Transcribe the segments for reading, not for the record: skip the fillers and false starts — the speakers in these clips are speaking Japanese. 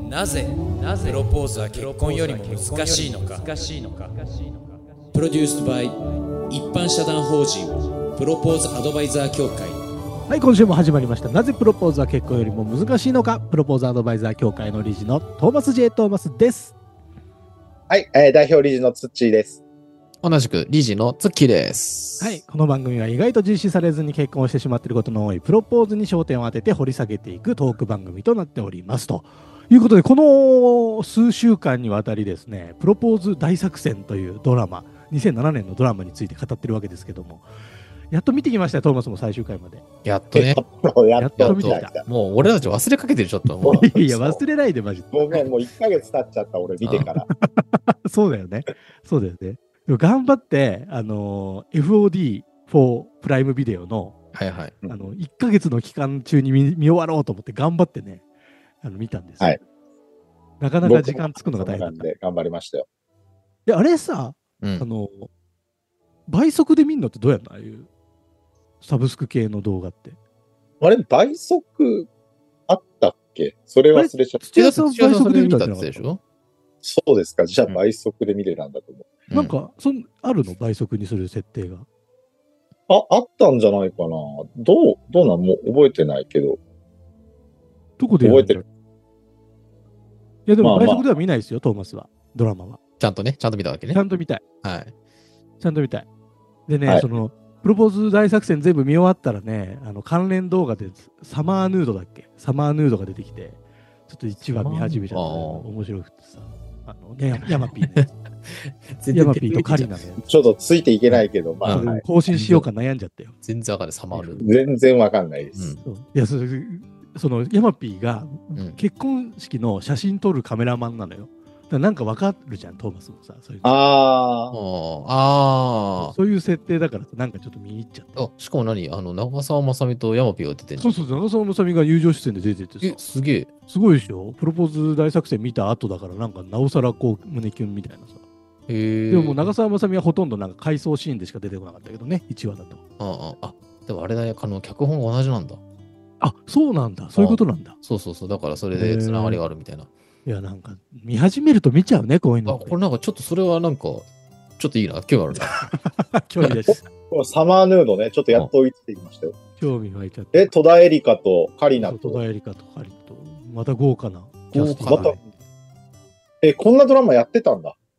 なぜプロポーズは結婚よりも難しいのか。プロデュースバイ一般社団法人プロポーズアドバイザー協会。 はい、今週も始まりました。なぜプロポーズは結婚よりも難しいのか。プロポーズアドバイザー協会の理事のトーマス J. トーマスです。 はい、代表理事のツッチーです。 同じく理事のツッキーです。 はい、この番組は意外と実施されずに結婚してしまっていることの多いプロポーズに焦点を当てて掘り下げていくトーク番組となっておりますということで、この数週間にわたりですね、プロポーズ大作戦というドラマ、2007年のドラマについて語ってるわけですけども、やっと見てきましたよ、トーマスも最終回まで。 やっとね。 やっと見てきた。 もう俺たち忘れかけてる、ちょっと。もういや、忘れないで、マジで。 もう1ヶ月経っちゃった、俺見てから。 そうだよね。そうだよね。頑張って、FOD4 プライムビデオの、 はいはい、 1ヶ月の期間中に見終わろうと思って頑張ってね、見たんですよ。はい。なかなか時間つくのが大変だった。 頑張りましたよ。 いや、あれさ、倍速で見るのってどうやんの？ああいうサブスク系の動画って。 あれ、倍速あったっけ？それ忘れちゃった。 土屋さん倍速で見たってでしょ？ そうですか。じゃあ倍速で見れたんだと思う。 なんか、あるの？倍速にする設定が。 あったんじゃないかな。どうなんもう覚えてないけど。 どこで覚えてる？ いや、でも倍速では見ないですよ、トーマスは。ドラマは。 ちゃんと見たわけね。 ちゃんと見たい。 はい。 ちゃんと見たい。でね、プロポーズ大作戦全部見終わったらね、関連動画でサマーヌードだっけ？サマーヌードが出てきて、ちょっと1話見始めちゃった。面白くてさ。ヤマピーね。ヤマピーとカリナね。 ちょっとついていけないけど、まあ。更新しようか悩んじゃったよ。 全然わかんない、サマーヌード。 全然わかんないです。 いや、そのヤマピーが結婚式の写真撮るカメラマンなのよ。なんかわかるじゃん、トーマスもさ。そういうそういう設定だからなんかちょっと見に行っちゃった。 しかも長澤まさみとヤマピーが出てる。 そう、長澤まさみが友情出演で出ててさ。 すげえ。 すごいでしょ？プロポーズ大作戦見た後だから、なんかなおさらこう胸キュンみたいなさ。でも長澤まさみはほとんどなんか回想シーンでしか出てこなかったけどね、1話だと。 でもあれだよ、脚本が同じなんだ。 あ、そうなんだ。そういうことなんだ。 そう。だからそれでつながりがあるみたいな。 いや、なんか、見始めると見ちゃうね、こういうの。 これなんかちょっとそれはなんか、ちょっといいな、興味あるな。 興味です。 サマーヌードね、ちょっとやっと追いついてきましたよ。 興味湧いちゃった。 戸田恵梨香とカリナと。 戸田恵梨香とカリと、また豪華なキャスティング。こんなドラマやってたんだ。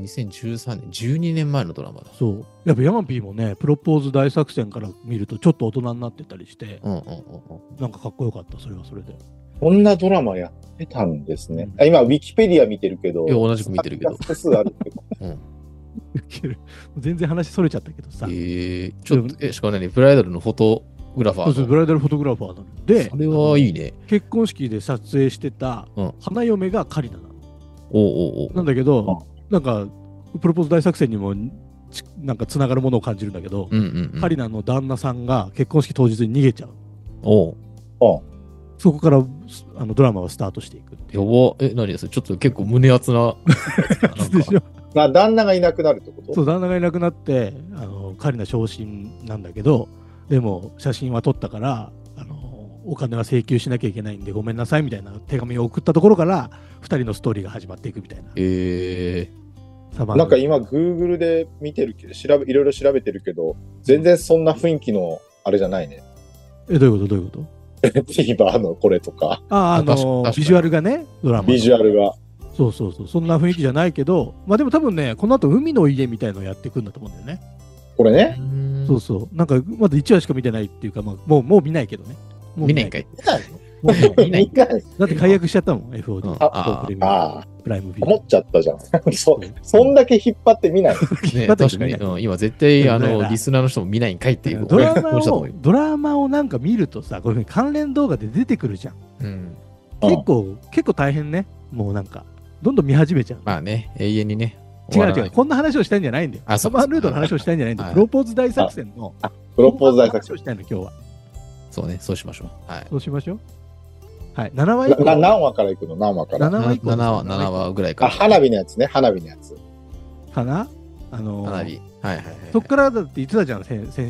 2013年、12年前のドラマだ。 そう。やっぱヤマピーもね、プロポーズ大作戦から見るとちょっと大人になってたりして、なんかかっこよかった、それはそれで。 こんなドラマやってたんですね。今、ウィキペディア見てるけど。 同じく見てるけど。 複数あるけど。 全然話それちゃったけどさ。 ちょっと、しかもね、ブライダルのフォトグラファー。 そう、ブライダルフォトグラファーなので、 それはいいね。 結婚式で撮影してた花嫁がカリナなの。なんだけど、なんか、プロポーズ大作戦にもなんかつながるものを感じるんだけど、カリナの旦那さんが結婚式当日に逃げちゃう。そこからドラマはスタートしていく。 やば、何です？ちょっと結構胸熱な。 旦那がいなくなるってこと？ そう、旦那がいなくなって、カリナ昇進なんだけど、でも写真は撮ったから、お金は請求しなきゃいけないんでごめんなさいみたいな手紙を送ったところから、2人のストーリーが始まっていくみたいな。 なんか今、Google で見てるけど、いろいろ調べてるけど、全然そんな雰囲気のあれじゃないね。 どういうこと TVer のこれとか。 ビジュアルがね、ドラマ。 ビジュアルが。 そう。そんな雰囲気じゃないけど、まあでも多分ね、この後海の家みたいのをやっていくんだと思うんだよね。 これね。 そう。なんか、まだ1話しか見てないっていうか、もう見ないけどね。 見ないんかい。 見ないだって解約しちゃったもん、FOD。プライムビデオ。 思っちゃったじゃん。そんだけ引っ張って見ない。 確かに、今絶対リスナーの人も見ないんかいっていう。 ドラマをなんか見るとさ、こういうふうに関連動画で出てくるじゃん。結構大変ね。もうなんか、どんどん見始めちゃう。 まあね、永遠にね。 違う。こんな話をしたいんじゃないんだよ。サマーヌードの話をしたいんじゃないんだよ。プロポーズ大作戦の。 プロポーズ大作戦をしたいの、今日は。 そうね、そうしましょう。 そうしましょう。はい、7話以降。 何話からいくの？何話から？ 7 話ぐらいから。 花火のやつね、花火のやつ。 かな？ 花火。はい。 そっからだって言ってたじゃん、先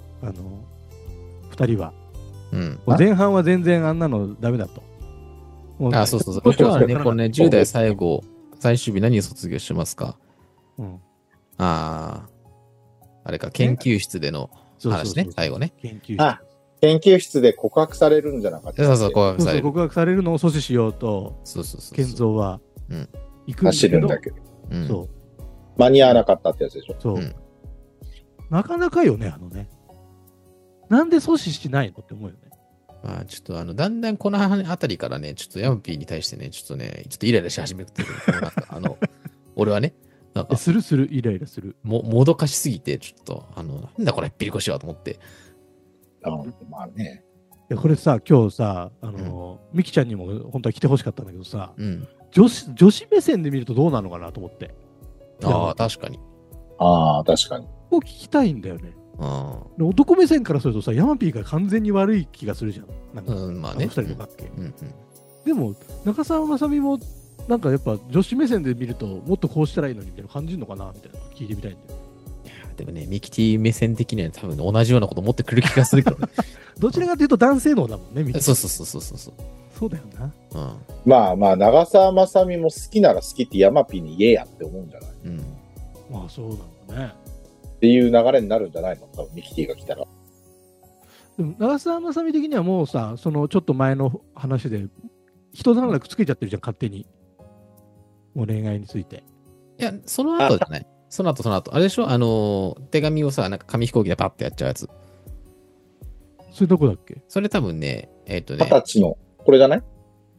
週、2人は。前半は全然あんなのダメだと。 もうあ、そうそうそう。 僕は僕はね、このね、10代最後、最終日何を卒業しますか？ うんあれか、研究室での話ね、最後ね。 研究室。 あ、研究室で告白されるんじゃなかったっけ？ そうそう、告白される。 告白されるのを阻止しようと、 そうそうそう。 健三はうん行くんだ走けど、 るんだけど。 うんそう、 間に合わなかったってやつでしょ。 そう、 うんなかなかよね、なんで阻止しないのって思うよね。 まあ、ちょっとだんだんこのあたりからね、ちょっとヤマピーに対してね、ちょっとイライラし始めてる。なんか俺はね、なんか、 する、イライラする。 もどかしすぎて、ちょっと、なんだこれ、ピリコしようと思って。 まあね。 いやこれさ、今日さ、ミキちゃんにも本当は来てほしかったんだけどさ、 うん。 女子目線で見るとどうなのかなと思って。 ああ、確かに。 ああ、確かに。 ここ聞きたいんだよね。 あで男目線からするとさ、ヤマピーが完全に悪い気がするじゃん。なんか、 まあね。 二人の関係。 うんうん。 でも、中澤まさみも、なんかやっぱ女子目線で見ると、もっとこうしたらいいのにみたいな感じるのかなみたいなの聞いてみたいんだよ。 でもね、ミキティ目線的には多分同じようなこと思ってくる気がするけどね。 どちらかというと男性能だもんね、ミキティ。 そうそう。 そうだよな。 まあ、長澤まさみも好きなら好きってヤマピーに言えやって思うんじゃない？ うん。 まあそうだろうね。 っていう流れになるんじゃないの？多分ミキティが来たら。 でも長澤まさみ的にはもうさ、そのちょっと前の話で、人段落つけちゃってるじゃん、勝手に。もう恋愛について。 いや、その後じゃない。その後。あれでしょ？手紙をさ、なんか紙飛行機でパッてやっちゃうやつ。 それどこだっけ？ それ多分ね、 20歳の、これじゃない？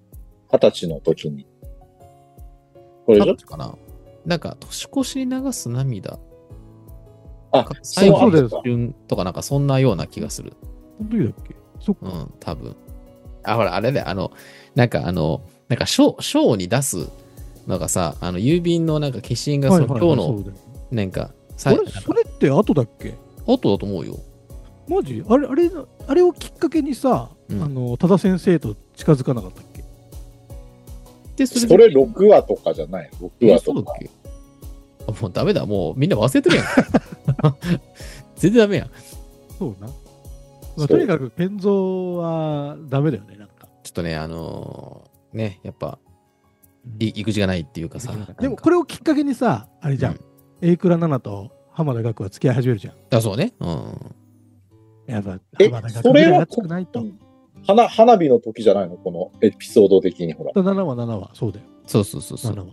20歳の時に。これでしょ？ かな。なんか、年越しに流す涙。 あ、 最後そうだよの瞬とかなんかそんなような気がする。 本当にだっけ？そっか。 うん、多分。ほら、あれだよ。なんか賞に出すのがさ、郵便のなんか消印がその今日の、なんか、 それって後だっけ？ 後だと思うよ。 マジ？あれをきっかけにさ、多田先生と近づかなかったっけ？ で、 それ6話とかじゃない？ 6 話とか。 もうダメだ。もうみんな忘れてるやん。全然ダメやん。 そうな。まあ、とにかく、健三はダメだよね、なんか。 ちょっとね、ね、やっぱ、育児がないっていうかさ。 でも、これをきっかけにさ、あれじゃん。榮倉奈々と浜田岳は付き合い始めるじゃん。 あ、そうね。うん。 やっぱ、浜田岳ぐらい熱くないと。 花火の時じゃないの？このエピソード的にほら。 7話、そうだよ。 そう。 7話。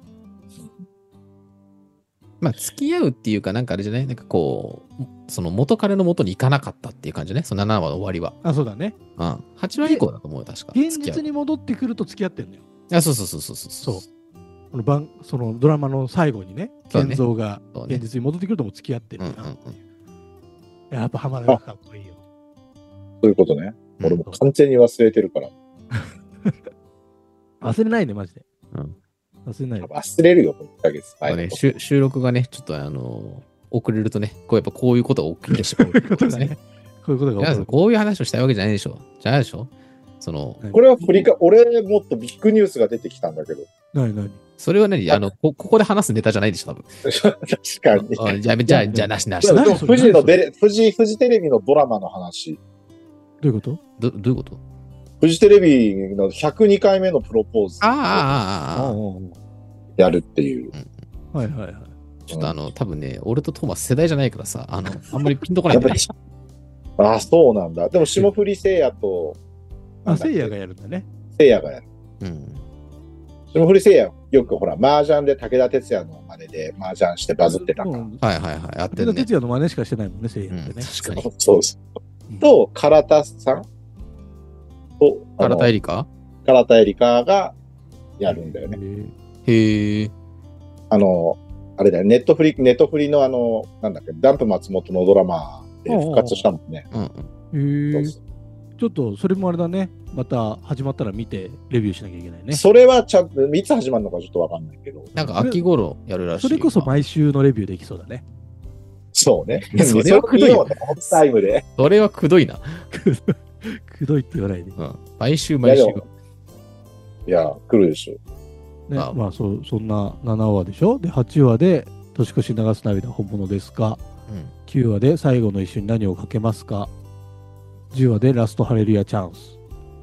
まあ、付き合うっていうか、なんかあれじゃない？なんかこう、その元彼の元に行かなかったっていう感じね。その7話の終わりは。 あ、そうだね。 うん。8話以降だと思うよ、確か。 現実に戻ってくると付き合ってんだよ。 あ、そう。 そのドラマの最後にね、健三が現実に戻ってくるとも付き合ってるな。やっぱ浜田がかっこいいよ。 そういうことね。俺も完全に忘れてるから。 忘れないね、マジで。 忘れるよ、1ヶ月。 ね、収録がね、ちょっと遅れるとね、やっぱこういうことが起きてしまう。こういうことが起きる。こういう話をしたいわけじゃないでしょ。じゃないでしょ。 これは俺もっとビッグニュースが出てきたんだけど。 何それは何ここで話すネタじゃないでしょ、多分。 確かに。 じゃあ、なし。 フジテレビのドラマの話。 どういうこと？ どういうこと？ フジテレビの102回目のプロポーズ。やるっていう。 はい。 ちょっと多分ね、俺とトーマス世代じゃないからさ、あんまりピンとこないんだね。 あ、そうなんだ。でも霜降り聖夜と、 聖夜がやるんだね。 聖夜がやる。霜降り聖夜、よくほら、麻雀で武田鉄矢の真似で麻雀してバズってたから。 はい。やってるね。 武田鉄矢の真似しかしてないもんね、聖夜ってね。 確かに。 そう。と、唐田さんと、 唐田エリカがやるんだよね。 へえ。 あれだよ、ネットフリのなんだっけ、ダンプ松本のドラマで復活したもんね。 へえ。ちょっと、それもあれだね。また始まったら見て、レビューしなきゃいけないね。 それはちゃんと、いつ始まるのかちょっとわかんないけど。 なんか秋頃やるらしい。 それこそ毎週のレビューできそうだね。 そうね。 それはくどいよね。 タイムで。 それはくどいな。 くどいって言わないで。 毎週。 いや、来るでしょ。 ね、まあそんな7話でしょ。で、8話で年越し流す涙本物ですか。9話で最後の一緒に何をかけますか。10話でラストハレルヤチャンス。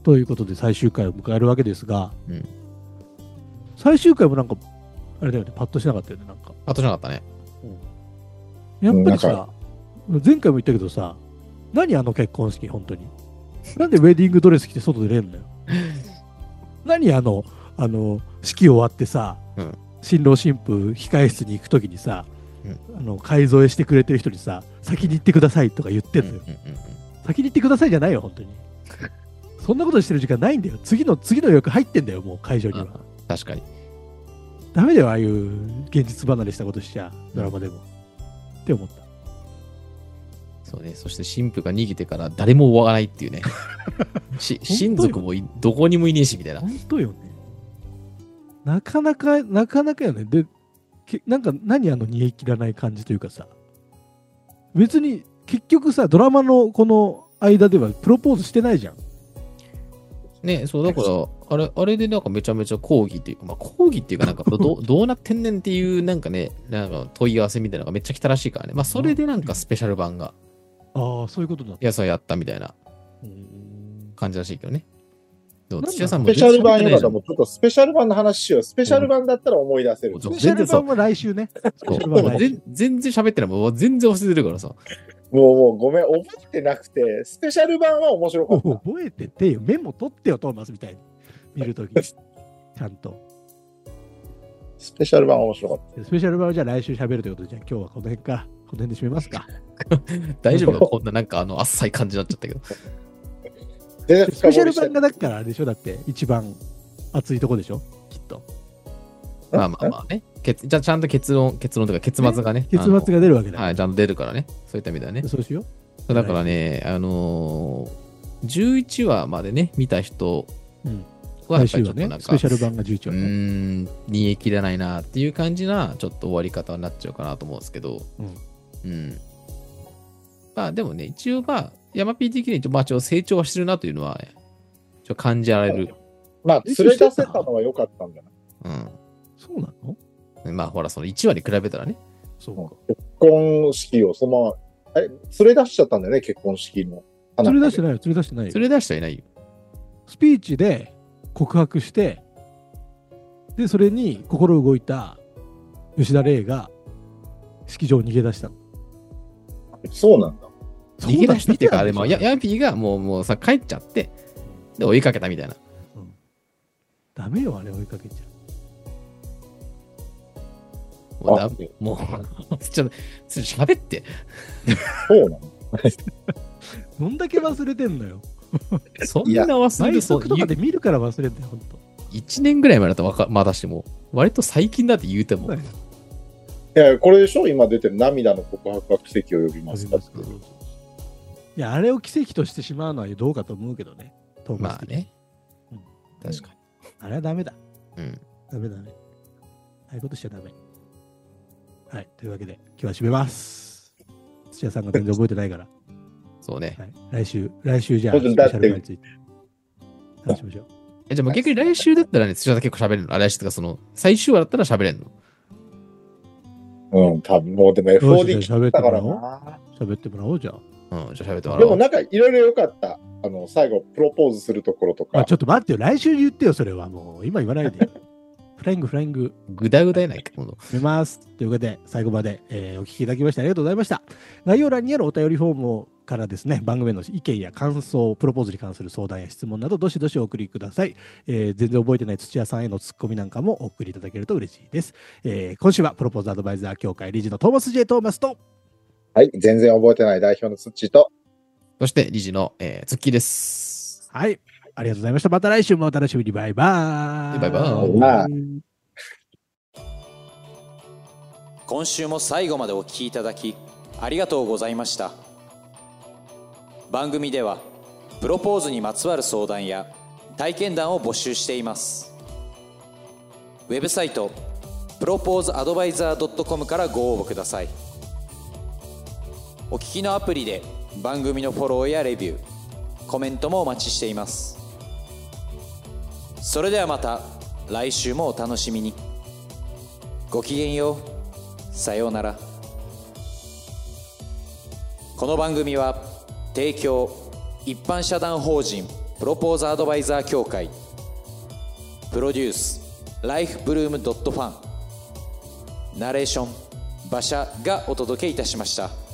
ということで最終回を迎えるわけですが、 うん、 最終回もなんかあれだよね、パッとしなかったよね。なんかパッとしなかったね。 やっぱりさ、前回も言ったけどさ、何あの結婚式本当に。なんでウェディングドレス着て外出れんのよ。何式終わってさ、うん、新郎新婦控え室に行くときにさ、うん、改造してくれてる人にさ、先に行ってくださいとか言ってんのよ。先に行ってくださいじゃないよ、本当に。そんなことしてる時間ないんだよ。次の予約入ってんだよ、もう会場には。 確かに。 ダメだよ、ああいう現実離れしたことしちゃ、ドラマでも。って思った。 そうね、そして新婦が逃げてから誰も追わないっていうね。親族もどこにもいねえしみたいな。 本当よね。なかなかよね。で、なんか何煮え切らない感じというかさ、別に結局さ、ドラマのこの間ではプロポーズしてないじゃん。 ね、そうだからあれでなんかめちゃめちゃ抗議っていうか、まあ抗議っていうかなんかどうなってんねんっていうなんかね、なんか問い合わせみたいなのがめっちゃ来たらしいからね。まあそれでなんかスペシャル版が、 そういうことだ。 やったみたいな感じらしいけどね。 土屋さんもスペシャル版よかったらもうちょっとスペシャル版の話しよう。スペシャル版だったら思い出せる。 スペシャル版は来週ね。 全然喋ってない。もう全然忘れてるからさ。 もうごめん、覚えてなくて、スペシャル版は面白かった。 覚えててよ。メモ取ってよ、トーマスみたいに。見るとき。ちゃんと。 スペシャル版は面白かった。 スペシャル版はじゃあ来週喋るということで、じゃあ今日はこの辺か。この辺で締めますか。 大丈夫かこんななんかあっさい感じになっちゃったけど。 スペシャル版がだからあれでしょだって一番熱いとこでしょきっと。 まあね。じゃあちゃんと結論というか結末がね。 結末が出るわけだ。 はい、ちゃんと出るからね。そういった意味ではね。 そうしよう。 だからね、11話までね、見た人はやっぱりちょっとなんか、 スペシャル版が11話ね。煮え切らないなっていう感じな、ちょっと終わり方になっちゃうかなと思うんですけど。まあでもね、一応まあ、ヤマピー的にまあ成長はしてるなというのは、感じられる。 まあ、連れ出せたのは良かったんじゃない？ そうなの？ まあほら、その1話に比べたらね。 そうか。 結婚式をそのまま、連れ出しちゃったんだよね、結婚式の。 連れ出してないよ、連れ出してないよ。 連れ出してはいないよ。 スピーチで告白して、で、それに心動いた吉田玲が式場に逃げ出したの。 そうなんだ。 逃げ出したっていうか、あれも、ヤマピーがもうさ、帰っちゃって、で、追いかけたみたいな。 ダメよ、あれ追いかけちゃう。もう、ちょっと喋って。 そうなのどんだけ忘れてんのよ。 そんな忘れる倍速とかで見るから忘れてんだよ、ほんと。 1年ぐらい前だとまだしても、割と最近だって言うても。 いや、これでしょ今出てる涙の告白は奇跡を呼びますかって。 いや、あれを奇跡としてしまうのはどうかと思うけどね。 まあね。確かに。 あれはダメだ。ダメ。ああいうことしちゃダメ。はい。というわけで、今日は締めます。土屋さんが全然覚えてないから。 そうね。 来週じゃあ、スペシャル版について話しましょう。 じゃあ逆に来週だったらね、土屋さん結構喋れるの？来週とか、その、最終話だったら喋れんの？ 多分もうでも FOD 来たからな。 喋ってもらおうじゃん。 じゃあ喋ってもらおう。 でもなんかいろいろ良かった。最後プロポーズするところとか。 ちょっと待ってよ。来週言ってよ、それはもう。今言わないで。フライング。 ぐだぐだやないか、今度。 見ます。ということで、最後まで、お聞きいただきましてありがとうございました。概要欄にあるお便りフォームからですね、番組への意見や感想、プロポーズに関する相談や質問など、どしどしお送りください。全然覚えてない土屋さんへのツッコミなんかもお送りいただけると嬉しいです。今週はプロポーズアドバイザー協会理事のトーマス J. トーマスと、 はい、全然覚えてない代表のツッチーと、 そして理事の、ツッキーです。 はい、ありがとうございました。また来週もお楽しみに。バイバーイ。 バイバーイ。 今週も最後までお聞きいただきありがとうございました。番組ではプロポーズにまつわる相談や体験談を募集しています。ウェブサイトプロポーズアドバイザー .com からご応募ください。お聞きのアプリで番組のフォローやレビュー、コメントもお待ちしています。それではまた来週もお楽しみに。ごきげんよう。さようなら。この番組は提供一般社団法人プロポーズアドバイザー協会、プロデュースライフブルームドットファン、ナレーション馬車がお届けいたしました。